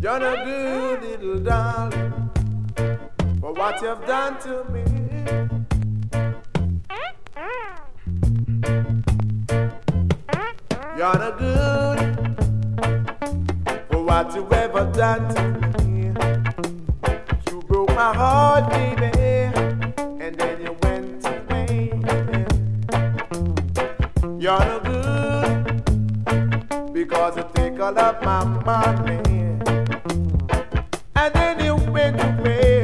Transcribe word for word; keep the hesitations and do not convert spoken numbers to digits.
You're no good, little darling, for what you've done to me. You're no good for what you've ever done to me. You broke my heart, baby, and then you went away. You're no good because you take all of my money, and then you went away.